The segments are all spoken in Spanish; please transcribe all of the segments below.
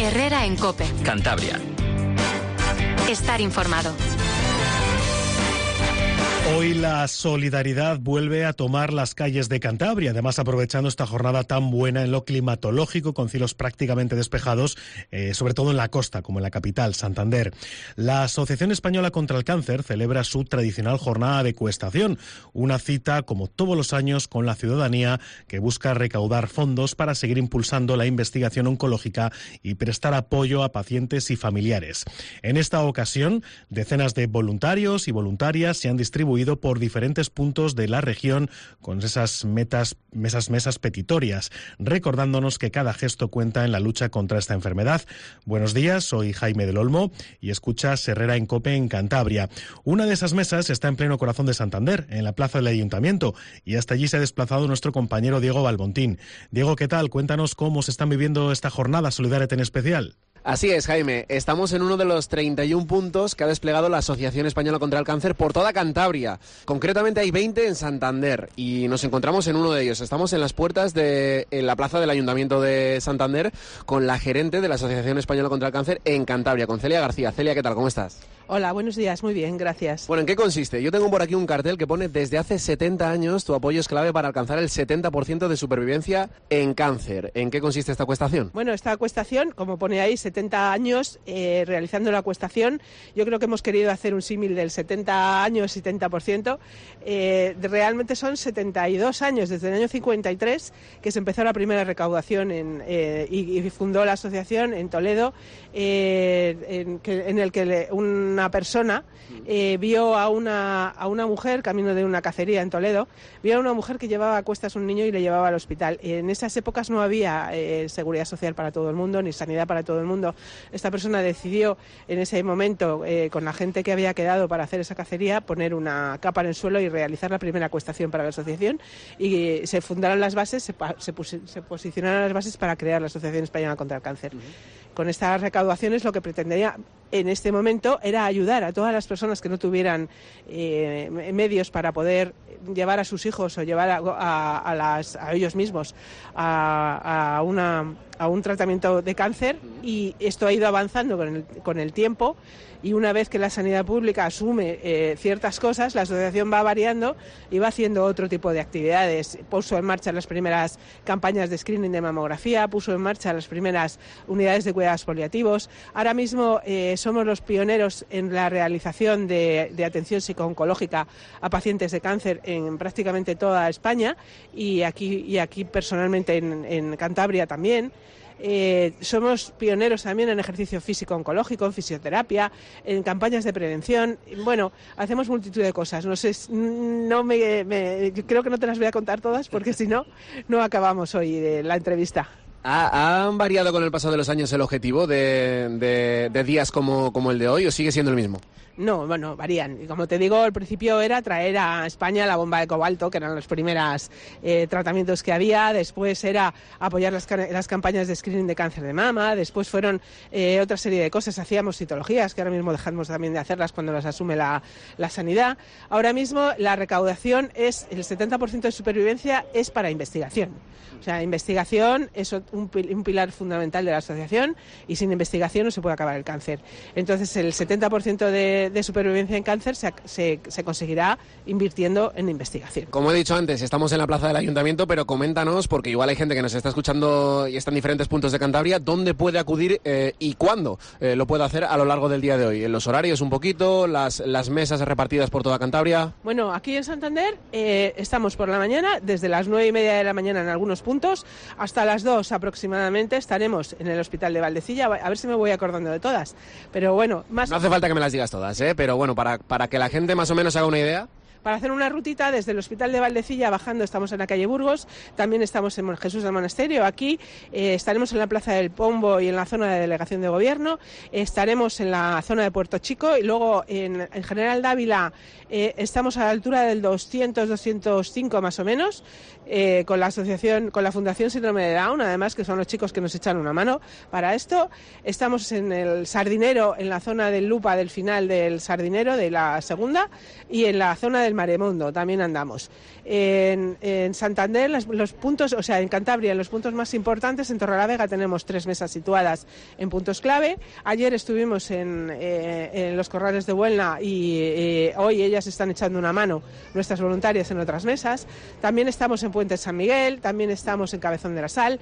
Herrera en COPE. Cantabria. Estar informado. Hoy la solidaridad vuelve a tomar las calles de Cantabria, además aprovechando esta jornada tan buena en lo climatológico, con cielos prácticamente despejados, sobre todo en la costa, como en la capital, Santander. La Asociación Española contra el Cáncer celebra su tradicional jornada de ecuestación, una cita, como todos los años, con la ciudadanía, que busca recaudar fondos para seguir impulsando la investigación oncológica y prestar apoyo a pacientes y familiares. En esta ocasión, decenas de voluntarios y voluntarias se han distribuido por diferentes puntos de la región con esas mesas petitorias, recordándonos que cada gesto cuenta en la lucha contra esta enfermedad. Buenos días, soy Jaime del Olmo y escuchas Herrera en COPE en Cantabria. Una de esas mesas está en pleno corazón de Santander, en la plaza del Ayuntamiento, y hasta allí se ha desplazado nuestro compañero Diego Balbontín. Diego, ¿qué tal? Cuéntanos cómo se están viviendo esta jornada solidaria tan especial. Así es, Jaime. Estamos en uno de los 31 puntos que ha desplegado la Asociación Española contra el Cáncer por toda Cantabria. Concretamente hay 20 en Santander y nos encontramos en uno de ellos. Estamos en las puertas de la plaza del Ayuntamiento de Santander con la gerente de la Asociación Española contra el Cáncer en Cantabria, con Celia García. Celia, ¿qué tal? ¿Cómo estás? Hola, buenos días. Muy bien, gracias. Bueno, ¿en qué consiste? Yo tengo por aquí un cartel que pone: desde hace 70 años tu apoyo es clave para alcanzar el 70% de supervivencia en cáncer. ¿En qué consiste esta acuestación? Bueno, esta acuestación, como pone ahí, 70 años realizando la acuestación. Yo creo que hemos querido hacer un símil del 70 años, 70%. Realmente son 72 años, desde el año 53, que se empezó la primera recaudación y fundó la asociación en Toledo, en el que una persona vio a una mujer, camino de una cacería en Toledo, vio a una mujer que llevaba a cuestas un niño y le llevaba al hospital. En esas épocas no había seguridad social para todo el mundo, ni sanidad para todo el mundo. Esta persona decidió en ese momento, con la gente que había quedado para hacer esa cacería, poner una capa en el suelo y realizar la primera acuestación para la asociación, y se fundaron las bases, se posicionaron las bases para crear la Asociación Española contra el Cáncer. Con estas recaudaciones lo que pretendía en este momento era ayudar a todas las personas que no tuvieran medios para poder llevar a sus hijos o llevar a ellos mismos a un tratamiento de cáncer, y esto ha ido avanzando con el tiempo, y una vez que la sanidad pública asume ciertas cosas, la asociación va variando y va haciendo otro tipo de actividades. Puso en marcha las primeras campañas de screening de mamografía, puso en marcha las primeras unidades de cuidados paliativos. Ahora mismo somos los pioneros en la realización de atención psico-oncológica a pacientes de cáncer en prácticamente toda España, y aquí personalmente en Cantabria también. Somos pioneros también en ejercicio físico oncológico, en fisioterapia, en campañas de prevención. Bueno, hacemos multitud de cosas. No sé, creo que no te las voy a contar todas, porque si no acabamos hoy la entrevista. ¿Han variado con el paso de los años el objetivo de días como el de hoy, o sigue siendo el mismo? No, bueno, varían. Como te digo, al principio era traer a España la bomba de cobalto, que eran los primeros tratamientos que había. Después era apoyar las campañas de screening de cáncer de mama. Después fueron otra serie de cosas. Hacíamos citologías, que ahora mismo dejamos también de hacerlas cuando las asume la sanidad. Ahora mismo la recaudación es el 70% de supervivencia es para investigación. O sea, investigación es un pilar fundamental de la asociación, y sin investigación no se puede acabar el cáncer. Entonces, el 70% de supervivencia en cáncer se conseguirá invirtiendo en investigación. Como he dicho antes, estamos en la plaza del Ayuntamiento, pero coméntanos, porque igual hay gente que nos está escuchando y está en diferentes puntos de Cantabria, ¿dónde puede acudir y cuándo lo puede hacer a lo largo del día de hoy? En los horarios un poquito, las mesas repartidas por toda Cantabria. Bueno, aquí en Santander estamos por la mañana, desde las 9:30 de la mañana en algunos puntos, hasta las 2 aproximadamente estaremos en el Hospital de Valdecilla. A ver si me voy acordando de todas, pero bueno, no hace falta que me las digas todas, pero bueno, para que la gente más o menos haga una idea. Para hacer una rutita desde el Hospital de Valdecilla bajando, estamos en la calle Burgos, también estamos en Jesús del Monasterio, aquí estaremos en la Plaza del Pombo y en la zona de delegación de gobierno, estaremos en la zona de Puerto Chico, y luego en General Dávila estamos a la altura del 200-205 más o menos, con la asociación, con la Fundación Síndrome de Down, además, que son los chicos que nos echan una mano para esto. Estamos en el Sardinero, en la zona del Lupa del final del Sardinero, de la segunda, y en la zona del del Maremondo, también andamos. En Santander, los puntos, o sea, en Cantabria, los puntos más importantes, en Torrelavega tenemos 3 mesas situadas en puntos clave. Ayer estuvimos en los Corrales de Buelna y hoy ellas están echando una mano, nuestras voluntarias, en otras mesas. También estamos en Puente San Miguel, también estamos en Cabezón de la Sal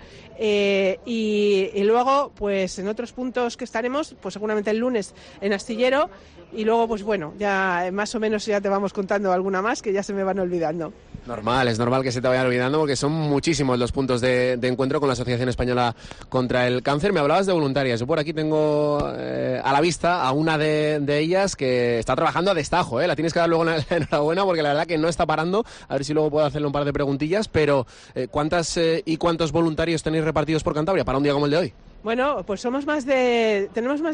y luego, pues en otros puntos que estaremos, pues seguramente el lunes en Astillero. Y luego, pues bueno, ya más o menos ya te vamos contando alguna más que ya se me van olvidando. Normal, es normal que se te vayan olvidando porque son muchísimos los puntos de encuentro con la Asociación Española contra el Cáncer. Me hablabas de voluntarias. Yo por aquí tengo a la vista a una de ellas que está trabajando a destajo. La tienes que dar luego la enhorabuena porque la verdad que no está parando. A ver si luego puedo hacerle un par de preguntillas. Pero ¿cuántas y cuántos voluntarios tenéis repartidos por Cantabria para un día como el de hoy? Bueno, pues tenemos más de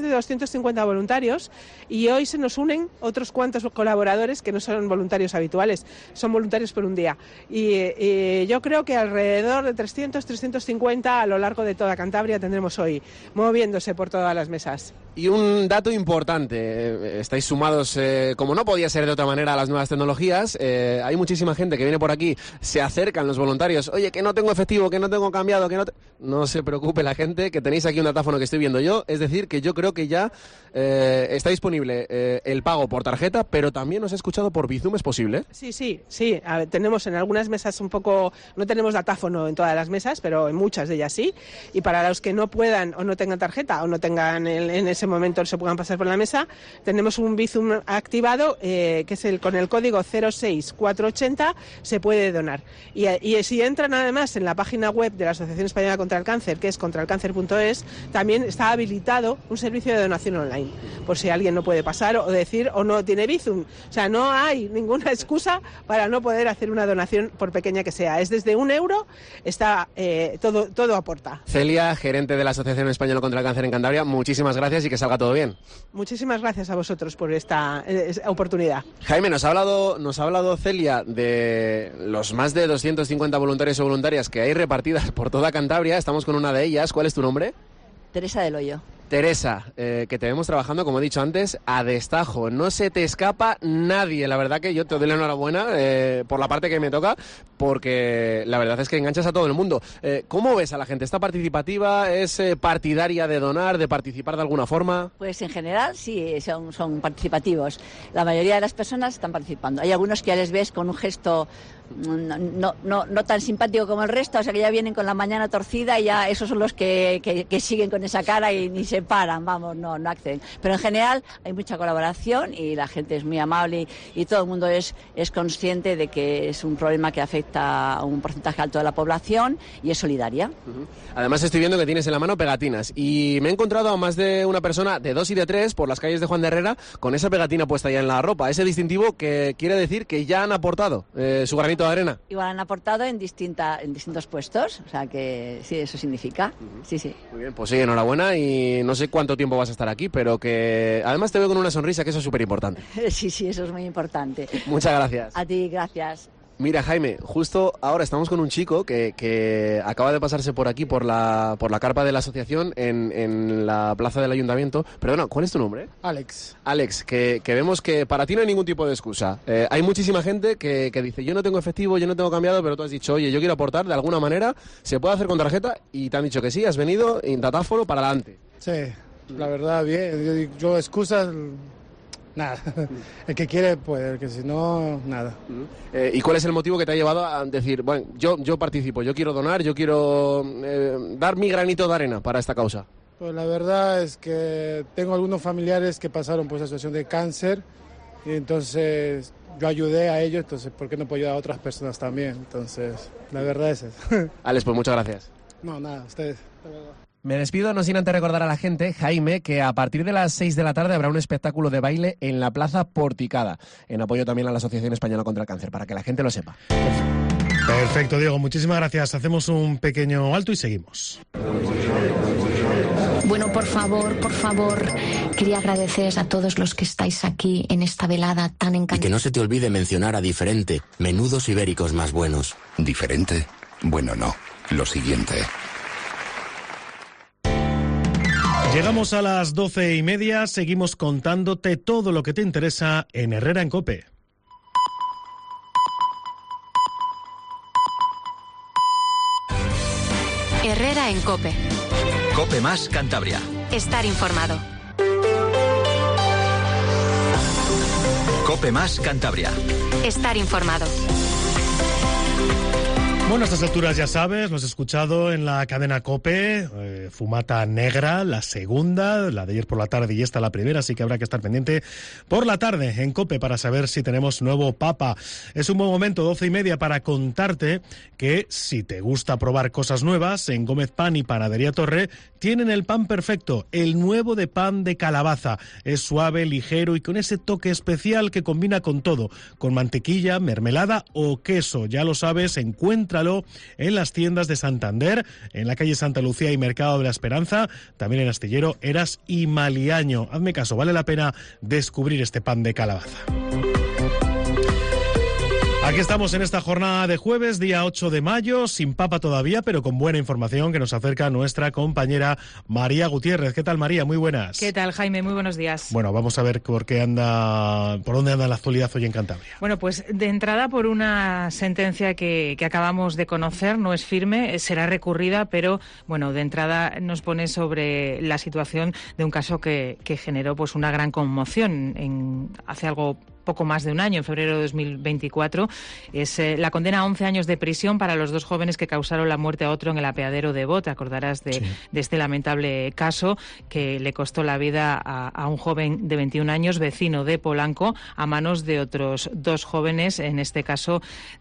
250 voluntarios y hoy se nos unen otros cuantos colaboradores que no son voluntarios habituales, son voluntarios por un día. Y yo creo que alrededor de 350 a lo largo de toda Cantabria tendremos hoy, moviéndose por todas las mesas. Y un dato importante, estáis sumados, como no podía ser de otra manera, a las nuevas tecnologías. Hay muchísima gente que viene por aquí, se acercan los voluntarios, oye, que no tengo efectivo, que no tengo cambiado, que no... No se preocupe la gente, que tenéis aquí un datáfono que estoy viendo yo, es decir, que yo creo que ya está disponible el pago por tarjeta, pero también os he escuchado por Bizum, ¿es posible? Sí. A ver, tenemos en algunas mesas un poco, no tenemos datáfono en todas las mesas, pero en muchas de ellas sí, y para los que no puedan o no tengan tarjeta o no tengan en ese momento se puedan pasar por la mesa, tenemos un Bizum activado que es con el código 06480 se puede donar. Y si entran además en la página web de la Asociación Española contra el Cáncer, que es contraelcáncer.es, también está habilitado un servicio de donación online, por si alguien no puede pasar o decir o no tiene Bizum. O sea, no hay ninguna excusa para no poder hacer una donación por pequeña que sea. Es desde €1, está todo aporta. Celia, gerente de la Asociación Española contra el Cáncer en Cantabria, muchísimas gracias y que salga todo bien. Muchísimas gracias a vosotros por esta oportunidad. Jaime, nos ha hablado Celia de los más de 250 voluntarios o voluntarias que hay repartidas por toda Cantabria. Estamos con una de ellas. ¿Cuál es tu nombre? Teresa del Hoyo. Teresa, que te vemos trabajando, como he dicho antes, a destajo. No se te escapa nadie. La verdad que yo te doy la enhorabuena por la parte que me toca, porque la verdad es que enganchas a todo el mundo. ¿Cómo ves a la gente? ¿Está participativa? ¿Es partidaria de donar, de participar de alguna forma? Pues en general sí, son participativos. La mayoría de las personas están participando. Hay algunos que ya les ves con un gesto no tan simpático como el resto, o sea que ya vienen con la mañana torcida y ya esos son los que siguen con esa cara y ni se paran, vamos, no acceden. Pero en general hay mucha colaboración y la gente es muy amable y todo el mundo es consciente de que es un problema que afecta a un porcentaje alto de la población y es solidaria. Además estoy viendo que tienes en la mano pegatinas y me he encontrado a más de una persona de 2 y de 3 por las calles de Juan de Herrera con esa pegatina puesta ya en la ropa, ese distintivo que quiere decir que ya han aportado su granito de arena. Igual han aportado en distintos puestos, o sea que sí, eso significa. Sí. Muy bien, pues sí, enhorabuena y no sé cuánto tiempo vas a estar aquí, pero que además te veo con una sonrisa, que eso es súper importante. Sí, eso es muy importante. Muchas gracias. A ti, gracias. Mira, Jaime, justo ahora estamos con un chico que acaba de pasarse por aquí, por la carpa de la asociación en la plaza del ayuntamiento. Perdona, ¿cuál es tu nombre? Alex. Alex, que vemos que para ti no hay ningún tipo de excusa. Hay muchísima gente que dice, yo no tengo efectivo, yo no tengo cambiado, pero tú has dicho, oye, yo quiero aportar de alguna manera, se puede hacer con tarjeta y te han dicho que sí, has venido en datáfono para adelante. Sí, la verdad, bien. Yo excusas... Nada, el que quiere puede, el que si no, nada. ¿Y cuál es el motivo que te ha llevado a decir, bueno, yo participo, yo quiero donar, yo quiero dar mi granito de arena para esta causa? Pues la verdad es que tengo algunos familiares que pasaron por esa situación de cáncer y entonces yo ayudé a ellos, entonces ¿por qué no puedo ayudar a otras personas también? Entonces, la verdad es eso. Alex, pues muchas gracias. No, nada, ustedes. Me despido, no sin antes recordar a la gente, Jaime, que a partir de las 6 de la tarde habrá un espectáculo de baile en la Plaza Porticada, en apoyo también a la Asociación Española contra el Cáncer, para que la gente lo sepa. Perfecto, Diego, muchísimas gracias. Hacemos un pequeño alto y seguimos. Bueno, por favor, quería agradeceros a todos los que estáis aquí en esta velada tan encantadora. Y que no se te olvide mencionar a Diferente, menudos ibéricos más buenos. ¿Diferente? Bueno, no. Lo siguiente. Llegamos a las 12:30, seguimos contándote todo lo que te interesa en Herrera en COPE. Herrera en COPE. COPE más Cantabria. Estar informado. COPE más Cantabria. Estar informado. Bueno, a estas alturas ya sabes, lo has escuchado en la cadena COPE, Fumata Negra, la segunda, la de ayer por la tarde y esta la primera, así que habrá que estar pendiente por la tarde en COPE para saber si tenemos nuevo Papa. Es un buen momento, 12:30, para contarte que si te gusta probar cosas nuevas, en Gómez Pan y Panadería Torre tienen el pan perfecto, el nuevo de pan de calabaza. Es suave, ligero y con ese toque especial que combina con todo, con mantequilla, mermelada o queso. Ya lo sabes, encuéntralo en las tiendas de Santander, en la calle Santa Lucía y Mercado de la Esperanza, también en Astillero, Eras y Maliaño. Hazme caso, vale la pena descubrir este pan de calabaza. Aquí estamos en esta jornada de jueves, día 8 de mayo, sin papa todavía, pero con buena información que nos acerca nuestra compañera María Gutiérrez. ¿Qué tal, María? Muy buenas. ¿Qué tal, Jaime? Muy buenos días. Bueno, vamos a ver por dónde anda la actualidad hoy en Cantabria. Bueno, pues de entrada por una sentencia que acabamos de conocer, no es firme, será recurrida, pero bueno, de entrada nos pone sobre la situación de un caso que generó pues una gran conmoción hace algo poco más de un año, en febrero de 2024, es la condena a 11 años de prisión para los dos jóvenes que causaron la muerte a otro en el apeadero de Bot. Te acordarás de este lamentable caso que le costó la vida a un joven de 21 años, vecino de Polanco, a manos de otros dos jóvenes, en este caso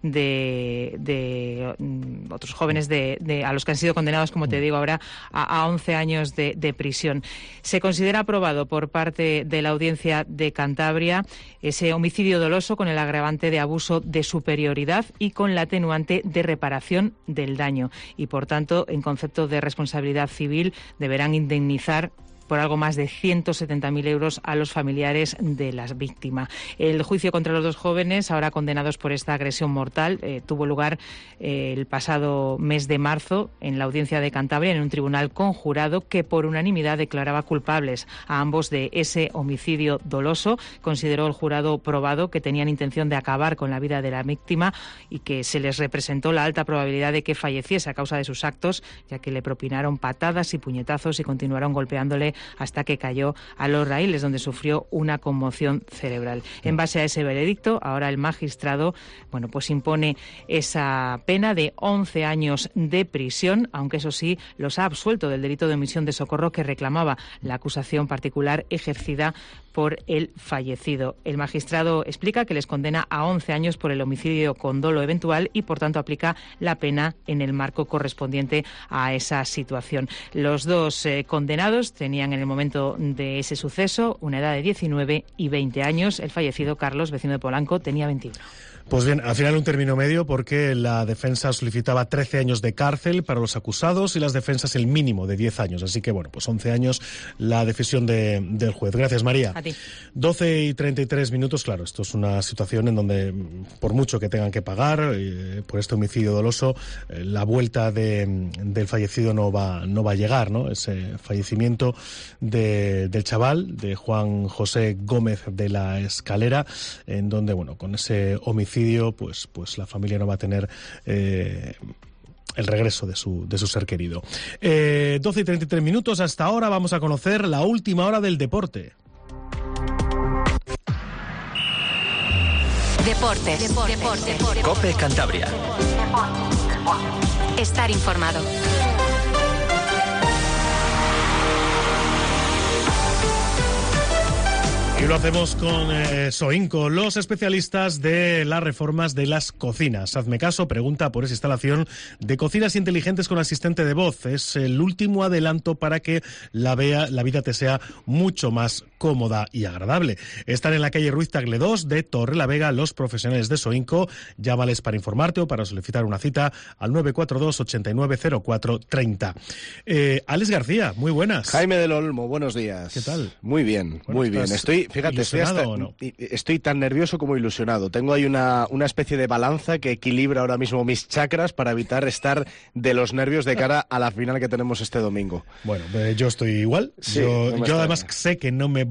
de otros jóvenes a los que han sido condenados, como te digo ahora, a 11 años de prisión. Se considera aprobado por parte de la Audiencia de Cantabria ese homicidio doloso con el agravante de abuso de superioridad y con la atenuante de reparación del daño. Y, por tanto, en concepto de responsabilidad civil, deberán indemnizar por algo más de 170.000 euros a los familiares de las víctimas. El juicio contra los dos jóvenes, ahora condenados por esta agresión mortal, tuvo lugar el pasado mes de marzo en la Audiencia de Cantabria, en un tribunal conjurado que por unanimidad declaraba culpables a ambos de ese homicidio doloso. Consideró el jurado probado que tenían intención de acabar con la vida de la víctima y que se les representó la alta probabilidad de que falleciese a causa de sus actos, ya que le propinaron patadas y puñetazos y continuaron golpeándole hasta que cayó a los raíles, donde sufrió una conmoción cerebral. En base a ese veredicto, ahora el magistrado, pues impone esa pena de 11 años de prisión, aunque eso sí, los ha absuelto del delito de omisión de socorro que reclamaba la acusación particular ejercida por el fallecido. El magistrado explica que les condena a 11 años por el homicidio con dolo eventual y, por tanto, aplica la pena en el marco correspondiente a esa situación. Los dos condenados tenían en el momento de ese suceso una edad de 19 y 20 años. El fallecido, Carlos, vecino de Polanco, tenía 21. Pues bien, al final un término medio porque la defensa solicitaba 13 años de cárcel para los acusados y las defensas el mínimo de 10 años. Así que, pues 11 años la decisión del juez. Gracias, María. A ti. 12:33, claro, esto es una situación en donde, por mucho que tengan que pagar por este homicidio doloso, la vuelta del fallecido no va a llegar, ¿no? Ese fallecimiento del chaval, de Juan José Gómez de la Escalera, en donde, con ese homicidio, pues la familia no va a tener el regreso de su ser querido. 12:33, hasta ahora vamos a conocer la última hora del deporte. Deportes. COPE Cantabria. Estar informado. Y lo hacemos con Soinco, los especialistas de las reformas de las cocinas. Hazme caso, pregunta por esa instalación de cocinas inteligentes con asistente de voz. Es el último adelanto para que la vida te sea mucho más cómoda y agradable. Están en la calle Ruiz Tagle 2 de Torrelavega los profesionales de Soinco. Llámales para informarte o para solicitar una cita al 942 8904 30. Alex García, muy buenas. Jaime del Olmo, buenos días. ¿Qué tal? Muy bien, muy bien. Estoy tan nervioso como ilusionado. Tengo ahí una especie de balanza que equilibra ahora mismo mis chakras para evitar estar de los nervios de cara a la final que tenemos este domingo. Bueno, yo estoy igual. Sí, yo además sé que no me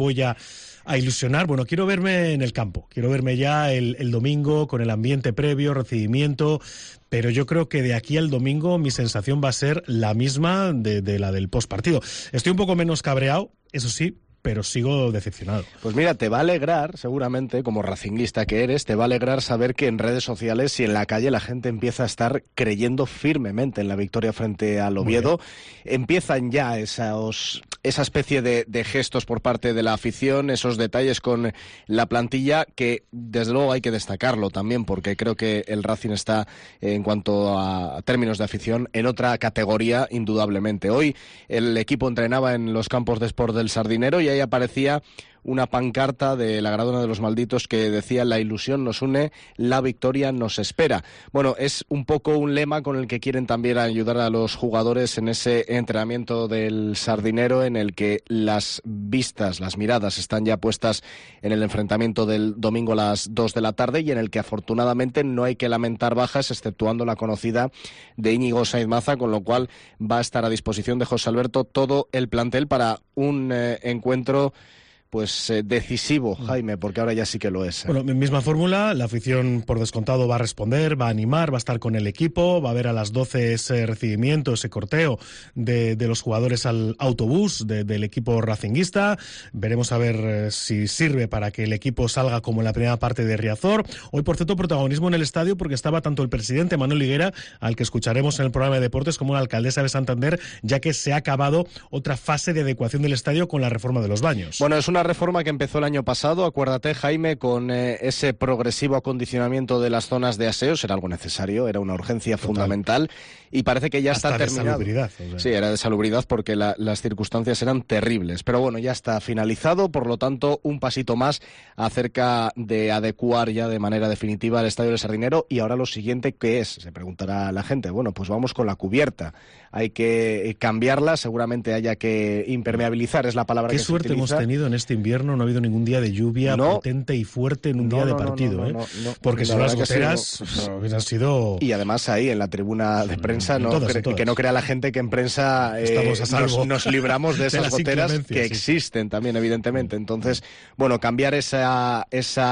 voy a ilusionar. Bueno, quiero verme en el campo, quiero verme ya el domingo con el ambiente previo, recibimiento, pero yo creo que de aquí al domingo mi sensación va a ser la misma de la del postpartido. Estoy un poco menos cabreado, eso sí, pero sigo decepcionado. Pues mira, te va a alegrar, seguramente, como racinguista que eres, te va a alegrar saber que en redes sociales y en la calle la gente empieza a estar creyendo firmemente en la victoria frente al Oviedo. Empiezan ya esa especie de gestos por parte de la afición, esos detalles con la plantilla que, desde luego, hay que destacarlo también, porque creo que el Racing está, en cuanto a términos de afición, en otra categoría, indudablemente. Hoy el equipo entrenaba en los campos de Sport del Sardinero y ahí aparecía una pancarta de la Gradona de los Malditos que decía: la ilusión nos une, la victoria nos espera. Bueno, es un poco un lema con el que quieren también ayudar a los jugadores en ese entrenamiento del Sardinero, en el que las vistas, las miradas están ya puestas en el enfrentamiento del domingo a las 2 de la tarde y en el que afortunadamente no hay que lamentar bajas, exceptuando la conocida de Íñigo Sainz Maza, con lo cual va a estar a disposición de José Alberto todo el plantel para un encuentro pues decisivo, Jaime, porque ahora ya sí que lo es. Bueno, misma fórmula, la afición por descontado va a responder, va a animar, va a estar con el equipo, va a haber a las 12 ese recibimiento, ese corteo de los jugadores al autobús del equipo racinguista. Veremos a ver si sirve para que el equipo salga como en la primera parte de Riazor. Hoy, por cierto, protagonismo en el estadio porque estaba tanto el presidente Manuel Higuera, al que escucharemos en el programa de deportes, como la alcaldesa de Santander, ya que se ha acabado otra fase de adecuación del estadio con la reforma de los baños. Bueno, es una reforma que empezó el año pasado, acuérdate, Jaime, con ese progresivo acondicionamiento de las zonas de aseos. Era algo necesario, era una urgencia fundamental y parece que ya está terminado. De salubridad, o sea. Sí, era de salubridad porque las circunstancias eran terribles, pero bueno, ya está finalizado, por lo tanto, un pasito más acerca de adecuar ya de manera definitiva el Estadio del Sardinero. Y ahora lo siguiente, ¿qué es? Se preguntará la gente. Bueno, pues vamos con la cubierta. Hay que cambiarla, seguramente haya que impermeabilizar, es la palabra que se utiliza. Qué suerte hemos tenido en este invierno, no ha habido ningún día de lluvia potente y fuerte en un día de partido, porque son las goteras han sido... Y además ahí en la tribuna de prensa, que no crea la gente que en prensa estamos a salvo. nos libramos de esas goteras que existen también, evidentemente. Entonces, bueno, cambiar esa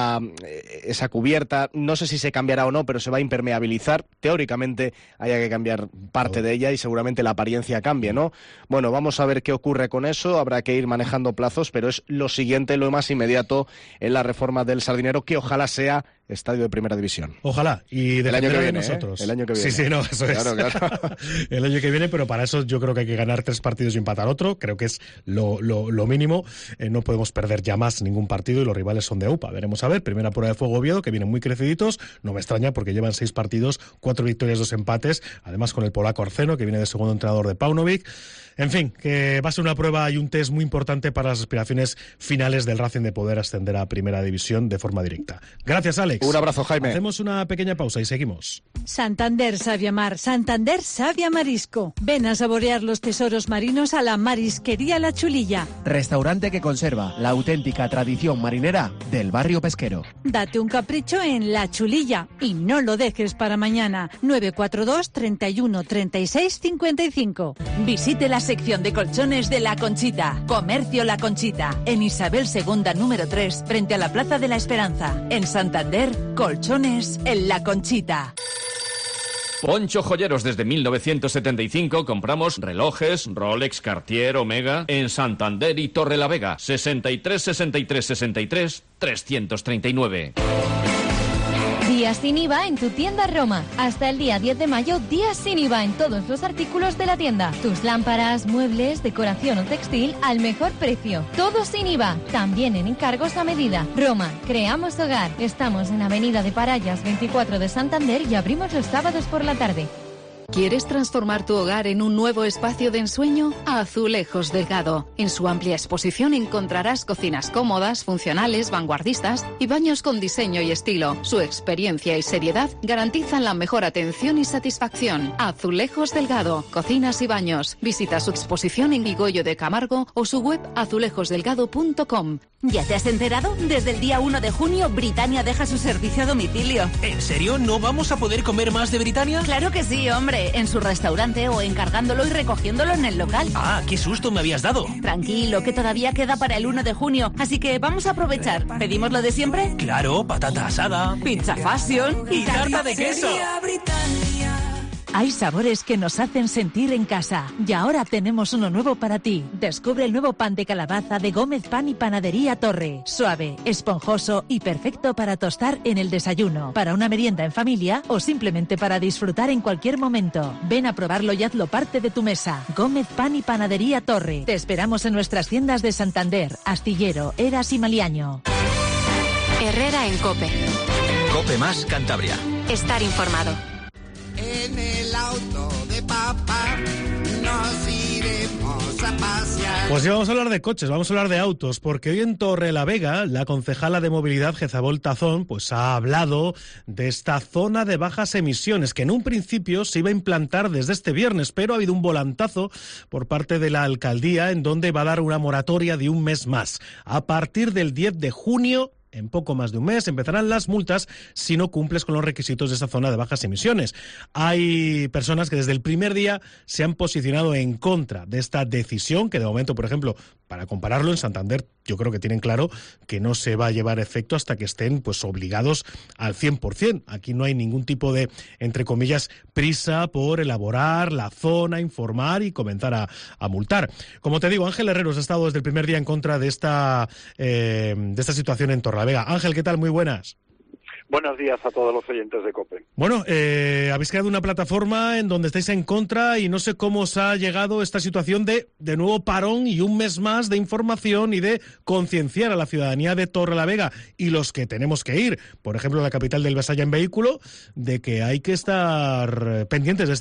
cubierta, no sé si se cambiará o no, pero se va a impermeabilizar. Teóricamente haya que cambiar parte de ella y seguramente la apariencia cambie, ¿no? Bueno, vamos a ver qué ocurre con eso, habrá que ir manejando plazos, pero es lo siguiente, lo más inmediato en la reforma del Sardinero, que ojalá sea estadio de primera división. Ojalá, y el año que viene, nosotros. El año que viene. Sí, no, eso claro, es. Claro. El año que viene, pero para eso yo creo que hay que ganar 3 partidos y empatar otro, creo que es lo mínimo. No podemos perder ya más ningún partido y los rivales son de UPA. Veremos a ver, primera prueba de fuego Oviedo, que vienen muy creciditos, no me extraña porque llevan 6 partidos, 4 victorias, 2 empates, además con el polaco Arceno, que viene de segundo entrenador de Paunovic. En fin, que va a ser una prueba y un test muy importante para las aspiraciones finales del Racing de poder ascender a primera división de forma directa. Gracias, Alex. Un abrazo, Jaime. Hacemos una pequeña pausa y seguimos. Santander Savia Mar, Santander Savia Marisco. Ven a saborear los tesoros marinos a la Marisquería La Chulilla. Restaurante que conserva la auténtica tradición marinera del barrio pesquero. Date un capricho en La Chulilla y no lo dejes para mañana. 942 31 36 55. Visite la sección de colchones de La Conchita. Comercio La Conchita. En Isabel II número 3, frente a la Plaza de la Esperanza. En Santander, colchones en La Conchita. Poncho Joyeros, desde 1975 compramos relojes Rolex, Cartier, Omega en Santander y Torrelavega. 63 63 63 339. Días sin IVA en tu tienda Roma. Hasta el día 10 de mayo, días sin IVA en todos los artículos de la tienda. Tus lámparas, muebles, decoración o textil al mejor precio. Todo sin IVA. También en encargos a medida. Roma, creamos hogar. Estamos en Avenida de Parallas 24 de Santander y abrimos los sábados por la tarde. ¿Quieres transformar tu hogar en un nuevo espacio de ensueño? Azulejos Delgado. En su amplia exposición encontrarás cocinas cómodas, funcionales, vanguardistas y baños con diseño y estilo. Su experiencia y seriedad garantizan la mejor atención y satisfacción. Azulejos Delgado. Cocinas y baños. Visita su exposición en Vigoyo de Camargo o su web azulejosdelgado.com. ¿Ya te has enterado? Desde el día 1 de junio, Britannia deja su servicio a domicilio. ¿En serio? ¿No vamos a poder comer más de Britannia? Claro que sí, hombre. En su restaurante o encargándolo y recogiéndolo en el local. Ah, qué susto me habías dado. Tranquilo, que todavía queda para el 1 de junio. Así que vamos a aprovechar. ¿Pedimos lo de siempre? Claro, patata asada, pizza fashion y tarta de queso. Hay sabores que nos hacen sentir en casa y ahora tenemos uno nuevo para ti. Descubre el nuevo pan de calabaza de Gómez Pan y Panadería Torre. Suave, esponjoso y perfecto para tostar en el desayuno, para una merienda en familia o simplemente para disfrutar en cualquier momento. Ven a probarlo y hazlo parte de tu mesa. Gómez Pan y Panadería Torre. Te esperamos en nuestras tiendas de Santander, Astillero, Eras y Maliaño. Herrera en COPE. COPE más Cantabria. Estar informado. En el auto de papá nos iremos a pasear. Pues sí, vamos a hablar de coches, vamos a hablar de autos, porque hoy en Torrelavega la concejala de movilidad Jezabel Tazón pues ha hablado de esta zona de bajas emisiones que en un principio se iba a implantar desde este viernes, pero ha habido un volantazo por parte de la alcaldía en donde va a dar una moratoria de un mes más. A partir del 10 de junio, en poco más de un mes, empezarán las multas si no cumples con los requisitos de esa zona de bajas emisiones. Hay personas que desde el primer día se han posicionado en contra de esta decisión, que de momento, por ejemplo, para compararlo, en Santander yo creo que tienen claro que no se va a llevar efecto hasta que estén pues obligados al 100%. Aquí no hay ningún tipo de, entre comillas, prisa por elaborar la zona, informar y comenzar a multar. Como te digo, Ángel Herreros ha estado desde el primer día en contra de esta situación en Torrelavega. Ángel, ¿qué tal? Muy buenas. Buenos días a todos los oyentes de COPE. Bueno, habéis creado una plataforma en donde estáis en contra y no sé cómo os ha llegado esta situación de nuevo parón y un mes más de información y de concienciar a la ciudadanía de Torrelavega y los que tenemos que ir, por ejemplo, a la capital del Besaya en vehículo, de que hay que estar pendientes de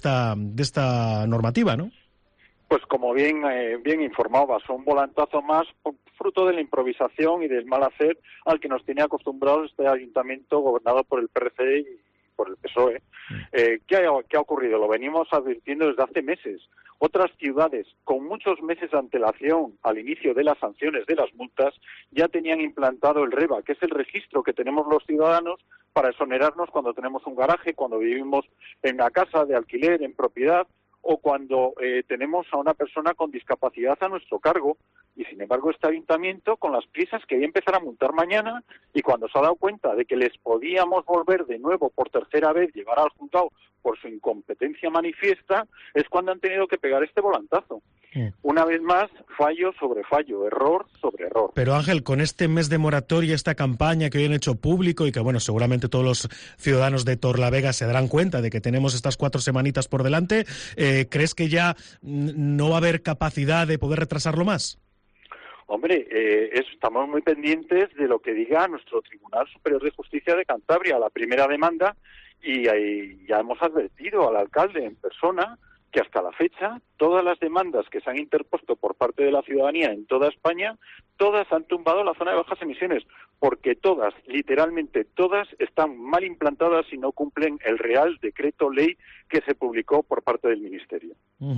esta normativa, ¿no? Pues como bien informabas, un volantazo más fruto de la improvisación y del mal hacer al que nos tiene acostumbrados este ayuntamiento gobernado por el PRC y por el PSOE. ¿Qué ha ocurrido? Lo venimos advirtiendo desde hace meses. Otras ciudades con muchos meses de antelación al inicio de las sanciones de las multas ya tenían implantado el REBA, que es el registro que tenemos los ciudadanos para exonerarnos cuando tenemos un garaje, cuando vivimos en una casa de alquiler, en propiedad, o cuando tenemos a una persona con discapacidad a nuestro cargo. Y sin embargo este ayuntamiento, con las prisas, quería empezar a multar mañana, y cuando se ha dado cuenta de que les podíamos volver de nuevo por tercera vez, llevar al juzgado por su incompetencia manifiesta, es cuando han tenido que pegar este volantazo. Una vez más, fallo sobre fallo, error sobre error. Pero Ángel, con este mes de moratoria, esta campaña que hoy han hecho público y que, bueno, seguramente todos los ciudadanos de Torrelavega se darán cuenta de que tenemos estas 4 semanitas por delante, ¿crees que ya no va a haber capacidad de poder retrasarlo más? Hombre, estamos muy pendientes de lo que diga nuestro Tribunal Superior de Justicia de Cantabria, la primera demanda, y ahí ya hemos advertido al alcalde en persona que hasta la fecha todas las demandas que se han interpuesto por parte de la ciudadanía en toda España, todas han tumbado la zona de bajas emisiones, porque todas, literalmente todas, están mal implantadas y no cumplen el Real Decreto Ley que se publicó por parte del Ministerio.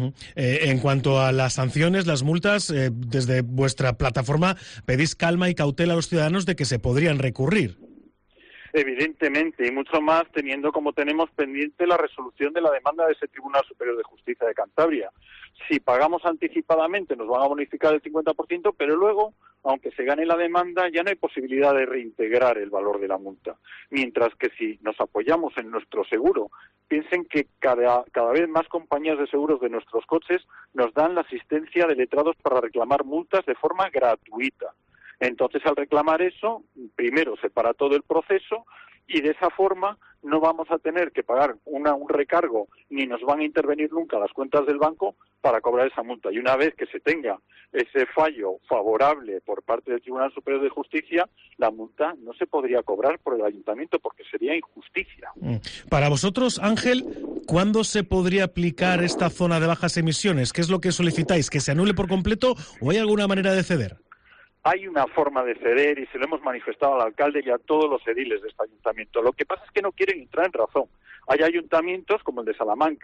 En cuanto a las sanciones, las multas, desde vuestra plataforma pedís calma y cautela a los ciudadanos de que se podrían recurrir. Evidentemente, y mucho más teniendo como tenemos pendiente la resolución de la demanda de ese Tribunal Superior de Justicia de Cantabria. Si pagamos anticipadamente nos van a bonificar el 50%, pero luego, aunque se gane la demanda, ya no hay posibilidad de reintegrar el valor de la multa. Mientras que si nos apoyamos en nuestro seguro, piensen que cada vez más compañías de seguros de nuestros coches nos dan la asistencia de letrados para reclamar multas de forma gratuita. Entonces, al reclamar eso, primero se para todo el proceso y de esa forma no vamos a tener que pagar un recargo ni nos van a intervenir nunca las cuentas del banco para cobrar esa multa. Y una vez que se tenga ese fallo favorable por parte del Tribunal Superior de Justicia, la multa no se podría cobrar por el ayuntamiento porque sería injusticia. Para vosotros, Ángel, ¿cuándo se podría aplicar esta zona de bajas emisiones? ¿Qué es lo que solicitáis? ¿Que se anule por completo o hay alguna manera de ceder? Hay una forma de ceder y se lo hemos manifestado al alcalde y a todos los ediles de este ayuntamiento. Lo que pasa es que no quieren entrar en razón. Hay ayuntamientos como el de Salamanca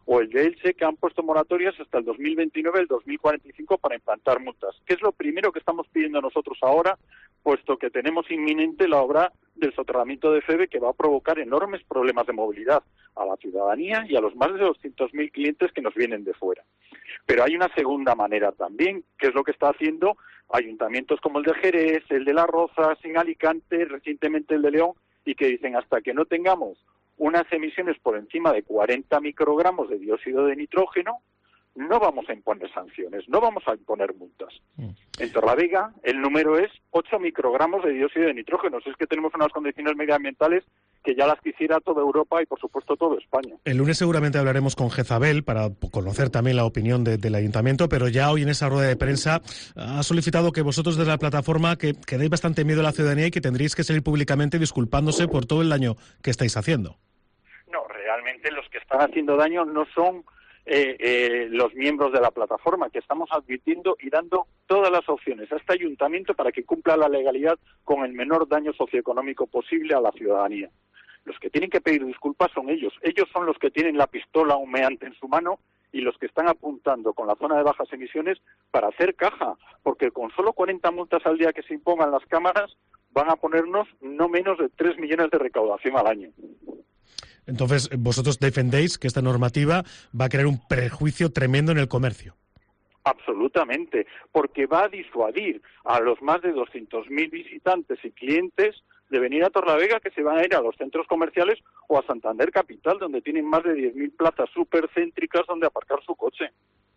o el de Elche, que han puesto moratorias hasta el 2029, el 2045 para implantar multas. ¿Qué es lo primero que estamos pidiendo nosotros ahora? Puesto que tenemos inminente la obra del soterramiento de FEVE, que va a provocar enormes problemas de movilidad a la ciudadanía y a los más de 200.000 clientes que nos vienen de fuera. Pero hay una segunda manera también, que es lo que está haciendo ayuntamientos como el de Jerez, el de Las Rozas, en Alicante, recientemente el de León, y que dicen hasta que no tengamos unas emisiones por encima de 40 microgramos de dióxido de nitrógeno, no vamos a imponer sanciones, no vamos a imponer multas. En Torrelavega el número es 8 microgramos de dióxido de nitrógeno. Es que tenemos unas condiciones medioambientales que ya las quisiera toda Europa y, por supuesto, toda España. El lunes seguramente hablaremos con Jezabel para conocer también la opinión del Ayuntamiento, pero ya hoy en esa rueda de prensa ha solicitado que vosotros desde la plataforma que dais bastante miedo a la ciudadanía y que tendréis que salir públicamente disculpándose por todo el daño que estáis haciendo. No, realmente los que están haciendo daño no son los miembros de la plataforma, que estamos advirtiendo y dando todas las opciones a este ayuntamiento para que cumpla la legalidad con el menor daño socioeconómico posible a la ciudadanía. Los que tienen que pedir disculpas son ellos. Ellos son los que tienen la pistola humeante en su mano y los que están apuntando con la zona de bajas emisiones para hacer caja, porque con solo 40 multas al día que se impongan las cámaras van a ponernos no menos de 3 millones de recaudación al año. Entonces, vosotros defendéis que esta normativa va a crear un perjuicio tremendo en el comercio. Absolutamente, porque va a disuadir a los más de 200.000 visitantes y clientes de venir a Torrelavega, que se van a ir a los centros comerciales o a Santander Capital, donde tienen más de 10.000 plazas supercéntricas donde aparcar su coche.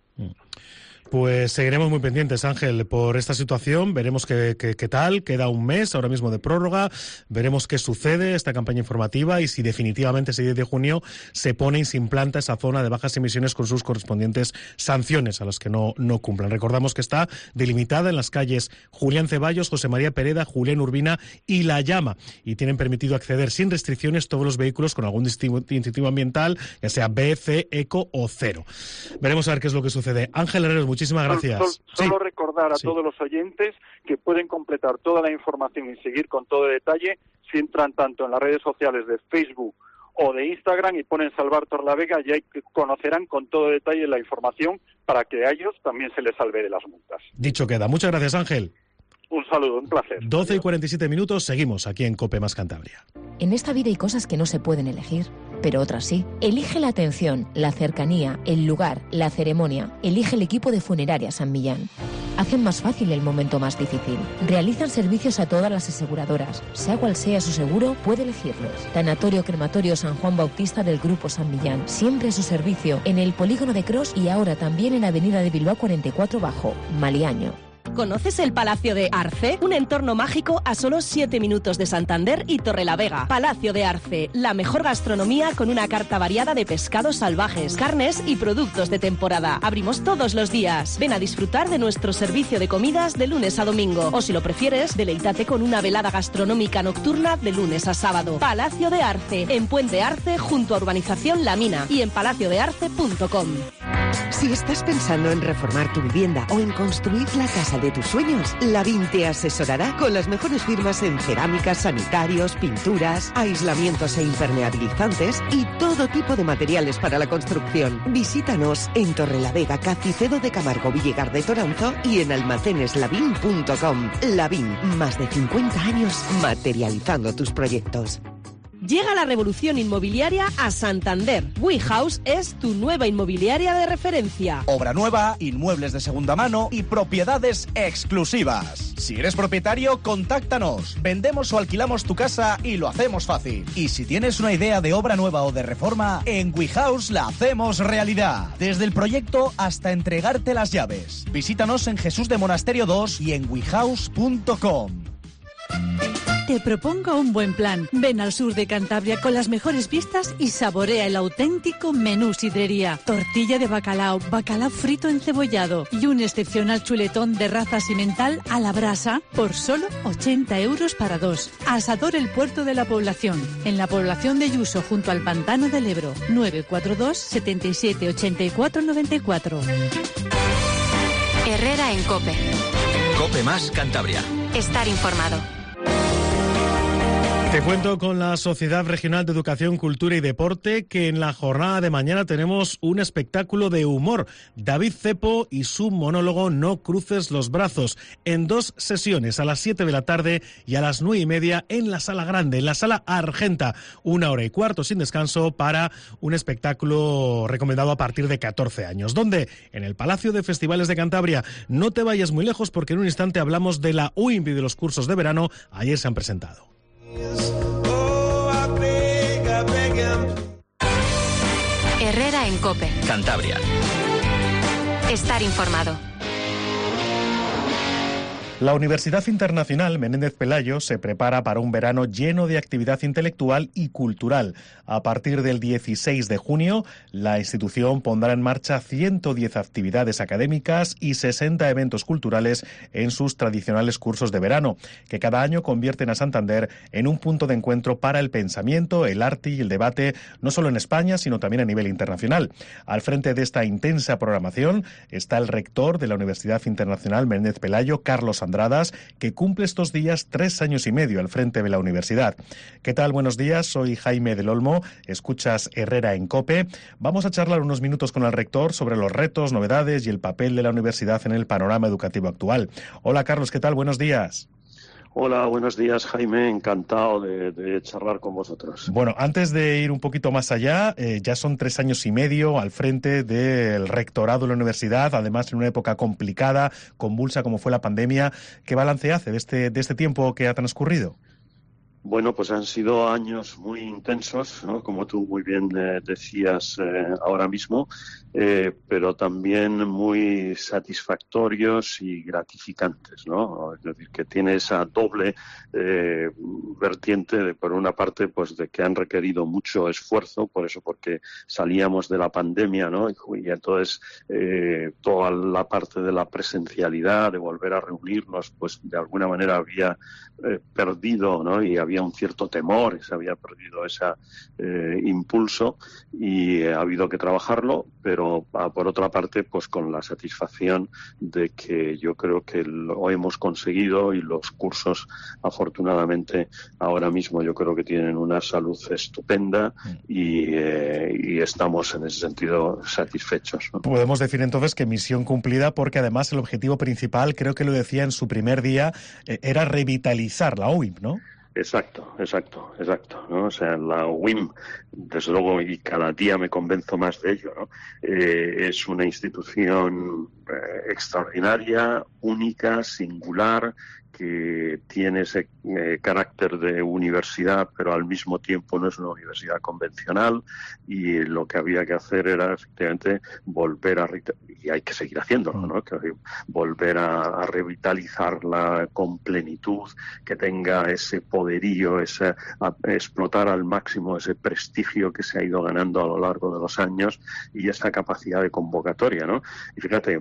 Pues seguiremos muy pendientes, Ángel, por esta situación. Veremos qué tal. Queda un mes ahora mismo de prórroga. Veremos qué sucede esta campaña informativa y si definitivamente ese 10 de junio se pone y se implanta esa zona de bajas emisiones con sus correspondientes sanciones a los que no cumplan. Recordamos que está delimitada en las calles Julián Ceballos, José María Pereda, Julián Urbina y La Llama, y tienen permitido acceder sin restricciones todos los vehículos con algún distintivo ambiental, ya sea B, C, Eco o Cero. Veremos a ver qué es lo que sucede. Ángel Herreros, muchísimas gracias. Solo recordar a todos los oyentes que pueden completar toda la información y seguir con todo detalle si entran tanto en las redes sociales de Facebook o de Instagram y ponen Salvar Torrelavega, y ahí conocerán con todo detalle la información para que a ellos también se les salve de las multas. Dicho queda. Muchas gracias, Ángel. Un saludo, un placer. 12 y 47 minutos, seguimos aquí en COPE más Cantabria. En esta vida hay cosas que no se pueden elegir, pero otras sí. Elige la atención, la cercanía, el lugar, la ceremonia. Elige el equipo de Funeraria San Millán. Hacen más fácil el momento más difícil. Realizan servicios a todas las aseguradoras. Sea cual sea su seguro, puede elegirlos. Tanatorio Crematorio San Juan Bautista del Grupo San Millán. Siempre a su servicio en el Polígono de Cros y ahora también en Avenida de Bilbao 44 Bajo, Maliaño. ¿Conoces el Palacio de Arce? Un entorno mágico a solo 7 minutos de Santander y Torrelavega. Palacio de Arce, la mejor gastronomía con una carta variada de pescados salvajes, carnes y productos de temporada. Abrimos todos los días. Ven a disfrutar de nuestro servicio de comidas de lunes a domingo. O si lo prefieres, deleítate con una velada gastronómica nocturna de lunes a sábado. Palacio de Arce, en Puente Arce, junto a Urbanización La Mina y en palaciodearce.com. Si estás pensando en reformar tu vivienda o en construir la casa de tus sueños, Lavín te asesorará con las mejores firmas en cerámicas, sanitarios, pinturas, aislamientos e impermeabilizantes y todo tipo de materiales para la construcción. Visítanos en Torrelavega, Cacicedo de Camargo, Villegar de Toranzo y en almaceneslavin.com. Lavín, más de 50 años materializando tus proyectos. Llega la revolución inmobiliaria a Santander. WeHouse es tu nueva inmobiliaria de referencia. Obra nueva, inmuebles de segunda mano y propiedades exclusivas. Si eres propietario, contáctanos. Vendemos o alquilamos tu casa y lo hacemos fácil. Y si tienes una idea de obra nueva o de reforma, en WeHouse la hacemos realidad. Desde el proyecto hasta entregarte las llaves. Visítanos en Jesús de Monasterio 2 y en wehouse.com. Te propongo un buen plan. Ven al sur de Cantabria con las mejores vistas y saborea el auténtico menú sidrería. Tortilla de bacalao, bacalao frito encebollado y un excepcional chuletón de raza simental a la brasa por solo 80 euros para dos. Asador El Puerto de la Población, en la población de Yuso junto al Pantano del Ebro. 942 77 84 94. Herrera en COPE. COPE más Cantabria. Estar informado. Te cuento con la Sociedad Regional de Educación, Cultura y Deporte que en la jornada de mañana tenemos un espectáculo de humor. David Cepo y su monólogo No cruces los brazos, en 2 sesiones, a las 7 de la tarde y a las 9:30 en la Sala Grande, en la Sala Argenta. 1 hora y cuarto sin descanso para un espectáculo recomendado a partir de 14 años. ¿Dónde? En el Palacio de Festivales de Cantabria. No te vayas muy lejos porque en un instante hablamos de la UIMP y de los cursos de verano. Ayer se han presentado. Herrera en COPE. Cantabria. Estar informado. La Universidad Internacional Menéndez Pelayo se prepara para un verano lleno de actividad intelectual y cultural. A partir del 16 de junio, la institución pondrá en marcha 110 actividades académicas y 60 eventos culturales en sus tradicionales cursos de verano, que cada año convierten a Santander en un punto de encuentro para el pensamiento, el arte y el debate, no solo en España, sino también a nivel internacional. Al frente de esta intensa programación está el rector de la Universidad Internacional Menéndez Pelayo, Carlos Andradas, que cumple estos días 3 años y medio al frente de la universidad. ¿Qué tal? Buenos días, soy Jaime del Olmo, escuchas Herrera en COPE. Vamos a charlar unos minutos con el rector sobre los retos, novedades y el papel de la universidad en el panorama educativo actual. Hola Carlos, ¿qué tal? Buenos días. Hola, buenos días, Jaime. Encantado de charlar con vosotros. Bueno, antes de ir un poquito más allá, ya son 3 años y medio al frente del rectorado de la universidad, además en una época complicada, convulsa como fue la pandemia. ¿Qué balance hace de este tiempo que ha transcurrido? Bueno, pues han sido años muy intensos, ¿no? Como tú muy bien decías ahora mismo, pero también muy satisfactorios y gratificantes, ¿no? Es decir, que tiene esa doble vertiente, por una parte, pues de que han requerido mucho esfuerzo, por eso, porque salíamos de la pandemia, ¿no? Y entonces toda la parte de la presencialidad, de volver a reunirnos, pues de alguna manera había perdido, ¿no? Y había un cierto temor, se había perdido ese impulso y ha habido que trabajarlo, pero por otra parte, pues con la satisfacción de que yo creo que lo hemos conseguido y los cursos, afortunadamente, ahora mismo yo creo que tienen una salud estupenda y estamos en ese sentido satisfechos, ¿no? Podemos decir entonces que misión cumplida, porque además el objetivo principal, creo que lo decía en su primer día, era revitalizar la UIMP, ¿no? Exacto, ¿no? O sea, la UIMP, desde luego, y cada día me convenzo más de ello, ¿no? Es una institución extraordinaria, única, singular, que tiene ese carácter de universidad, pero al mismo tiempo no es una universidad convencional, y lo que había que hacer era efectivamente volver a, y hay que seguir haciéndolo, ¿no? Que volver a revitalizarla con plenitud, que tenga ese poderío, a explotar al máximo ese prestigio que se ha ido ganando a lo largo de los años y esa capacidad de convocatoria, ¿no? Y fíjate,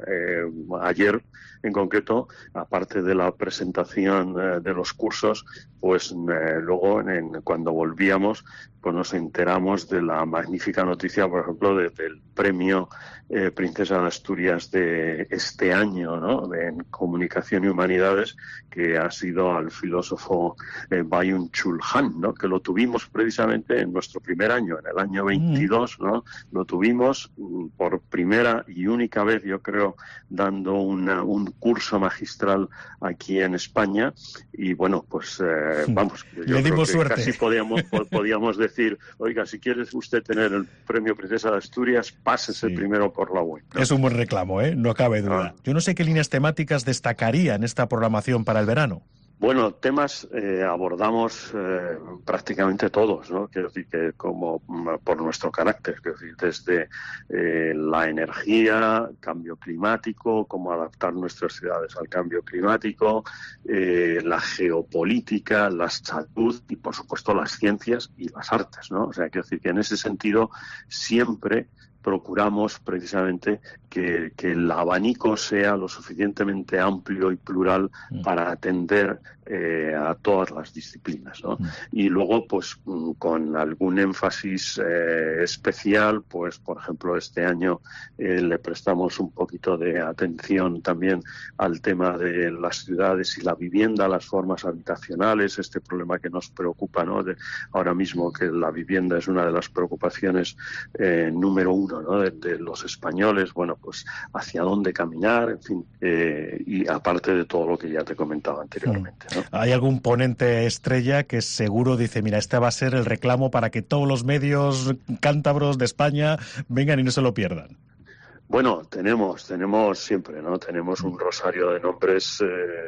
ayer en concreto, aparte de la presentación de los cursos, pues luego cuando volvíamos, pues nos enteramos de la magnífica noticia, por ejemplo, del premio Princesa de Asturias de este año, ¿no? En Comunicación y Humanidades, que ha sido al filósofo Byung-Chul Han, ¿no? Que lo tuvimos precisamente en nuestro primer año, en el año 22, ¿no? Lo tuvimos por primera y única vez, yo creo, dando un curso magistral aquí en España, y bueno, pues vamos, yo creo que suerte. Casi podíamos decir, oiga, si quiere usted tener el premio Princesa de Asturias, pásese primero por la UIMP, ¿no? Es un buen reclamo, no cabe duda. Yo no sé qué líneas temáticas destacaría en esta programación para el verano. Bueno, temas abordamos prácticamente todos, ¿no? Quiero decir que como por nuestro carácter, quiero decir, desde la energía, cambio climático, cómo adaptar nuestras ciudades al cambio climático, la geopolítica, la salud y, por supuesto, las ciencias y las artes, ¿no? O sea, quiero decir que en ese sentido siempre procuramos precisamente que el abanico sea lo suficientemente amplio y plural para atender a todas las disciplinas, ¿no? Y luego, pues, con algún énfasis especial, pues, por ejemplo, este año le prestamos un poquito de atención también al tema de las ciudades y la vivienda, las formas habitacionales, este problema que nos preocupa, ¿no? Ahora mismo, que la vivienda es una de las preocupaciones número uno, ¿no? de los españoles. Bueno, pues hacia dónde caminar, en fin, y aparte de todo lo que ya te comentaba anteriormente, ¿no? ¿Hay algún ponente estrella que seguro dice, mira, este va a ser el reclamo para que todos los medios cántabros de España vengan y no se lo pierdan? Bueno, tenemos siempre, ¿no? Tenemos un rosario de nombres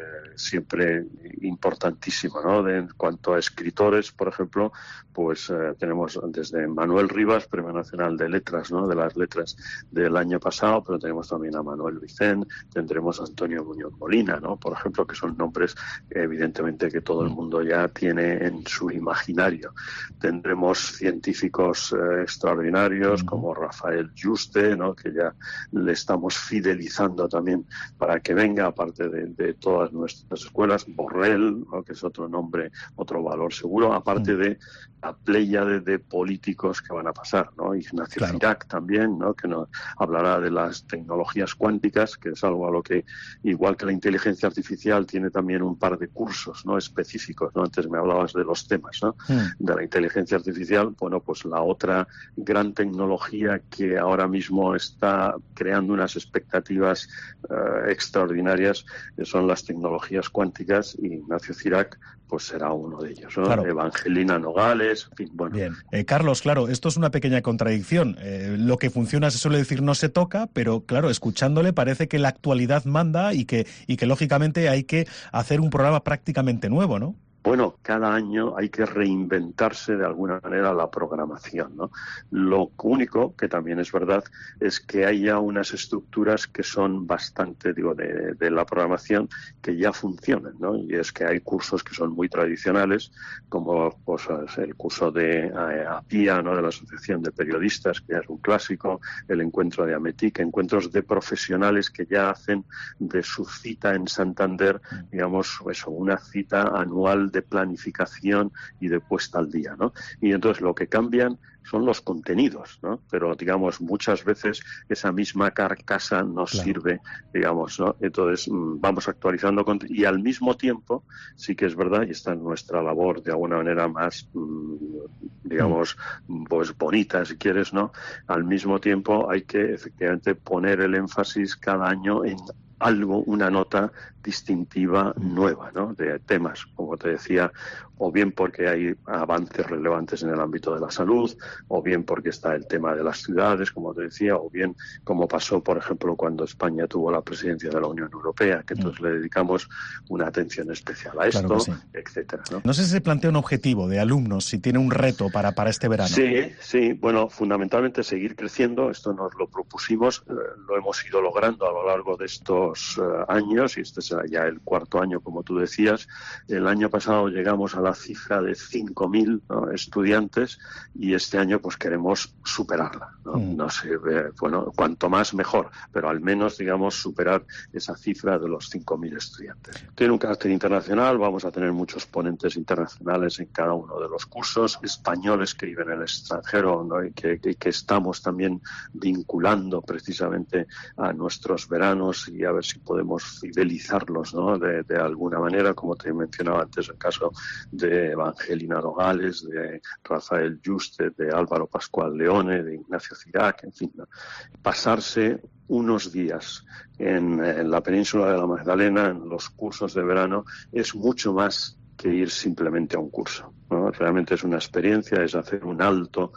siempre importantísimo, ¿no? En cuanto a escritores, por ejemplo, pues tenemos desde Manuel Rivas, Premio Nacional de Letras, ¿no? De las letras del año pasado, pero tenemos también a Manuel Vicent, tendremos a Antonio Muñoz Molina, ¿no? Por ejemplo, que son nombres evidentemente que todo el mundo ya tiene en su imaginario. Tendremos científicos extraordinarios como Rafael Juste, ¿no? Que ya le estamos fidelizando también para que venga, aparte de todas nuestras escuelas. Borrell, ¿no? Que es otro nombre, otro valor seguro, aparte de la pléyade de políticos que van a pasar, ¿no? Ignacio Cirac también, ¿no? Que nos hablará de las tecnologías cuánticas, que es algo a lo que, igual que la inteligencia artificial, tiene también un par de cursos, ¿no? Específicos, ¿no? Antes me hablabas de los temas, ¿no? De la inteligencia artificial. Bueno, pues la otra gran tecnología que ahora mismo está creando unas expectativas extraordinarias son las tecnologías cuánticas, y Ignacio Cirac pues será uno de ellos, ¿no? Claro. Evangelina Nogales, en fin, bueno. Bien. Carlos, claro, esto es una pequeña contradicción. Lo que funciona, se suele decir, no se toca, pero claro, escuchándole parece que la actualidad manda y que lógicamente hay que hacer un programa prácticamente nuevo, ¿no? Bueno, cada año hay que reinventarse de alguna manera la programación, ¿no? Lo único, que también es verdad, es que haya unas estructuras que son bastante, de la programación, que ya funcionan, ¿no? Y es que hay cursos que son muy tradicionales, como pues, el curso de APIA, ¿no? De la Asociación de Periodistas, que ya es un clásico, el encuentro de Ametic, encuentros de profesionales que ya hacen de su cita en Santander, digamos, eso, una cita anual de planificación y de puesta al día, ¿no? Y entonces lo que cambian son los contenidos, ¿no? Pero, digamos, muchas veces esa misma carcasa nos sirve, digamos, ¿no? Entonces vamos actualizando y al mismo tiempo, sí que es verdad, y está en nuestra labor de alguna manera más, digamos, pues bonita, si quieres, ¿no? Al mismo tiempo hay que efectivamente poner el énfasis cada año en algo, una nota distintiva nueva, ¿no? De temas, como te decía, o bien porque hay avances relevantes en el ámbito de la salud, o bien porque está el tema de las ciudades, como te decía, o bien como pasó, por ejemplo, cuando España tuvo la presidencia de la Unión Europea, que entonces le dedicamos una atención especial a esto, etcétera, ¿no? No sé si se plantea un objetivo de alumnos, si tiene un reto para este verano. Sí, bueno, fundamentalmente seguir creciendo. Esto nos lo propusimos, lo hemos ido logrando a lo largo de estos años, y este será ya el cuarto año, como tú decías. El año pasado llegamos a la cifra de 5.000, ¿no? estudiantes, y este año pues queremos superarla, ¿no? No sé, bueno, cuanto más mejor, pero al menos, digamos, superar esa cifra de los 5.000 estudiantes. Tiene un carácter internacional, vamos a tener muchos ponentes internacionales en cada uno de los cursos, españoles que viven en el extranjero, ¿no? y que estamos también vinculando precisamente a nuestros veranos, y a ver si podemos fidelizarlos, ¿no? de alguna manera, como te mencionaba antes, el caso de Evangelina Nogales, de Rafael Juste, de Álvaro Pascual Leone, de Ignacio Cirac, en fin, ¿no? Pasarse unos días en la península de la Magdalena, en los cursos de verano, es mucho más que ir simplemente a un curso, ¿no? Realmente es una experiencia, es hacer un alto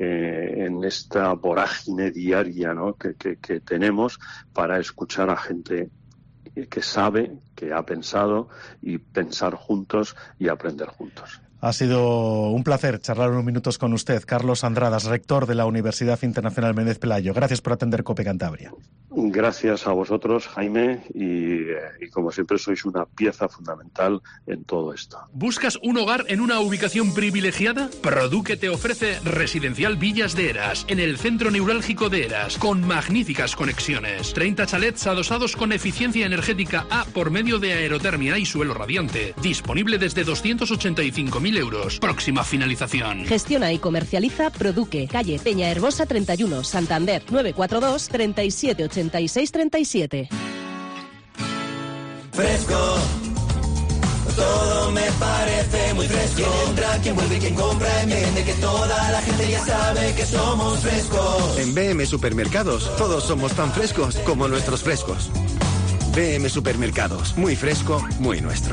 en esta vorágine diaria, ¿no? que tenemos, para escuchar a gente que sabe, que ha pensado, y pensar juntos y aprender juntos. Ha sido un placer charlar unos minutos con usted, Carlos Andradas, rector de la Universidad Internacional Méndez Pelayo. Gracias por atender COPE Cantabria. Gracias a vosotros, Jaime, y como siempre sois una pieza fundamental en todo esto. ¿Buscas un hogar en una ubicación privilegiada? Produque te ofrece Residencial Villas de Eras, en el centro neurálgico de Eras, con magníficas conexiones. 30 chalets adosados con eficiencia energética A por medio de aerotermia y suelo radiante. Disponible desde 285.000 euros. Próxima finalización. Gestiona y comercializa Produque, calle Peña Herbosa 31, Santander, 942 37 86 37. Fresco, todo me parece muy fresco. Quien entra, quien vuelve, quien compra, entiende que toda la gente ya sabe que somos frescos. En BM Supermercados todos somos tan frescos como nuestros frescos. BM Supermercados, muy fresco, muy nuestro.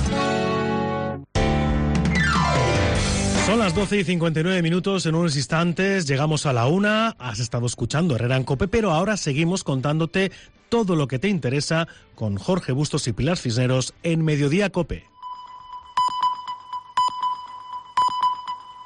Son las 12:59. En unos instantes llegamos a la 1. Has estado escuchando Herrera en COPE, pero ahora seguimos contándote todo lo que te interesa con Jorge Bustos y Pilar Cisneros en Mediodía COPE.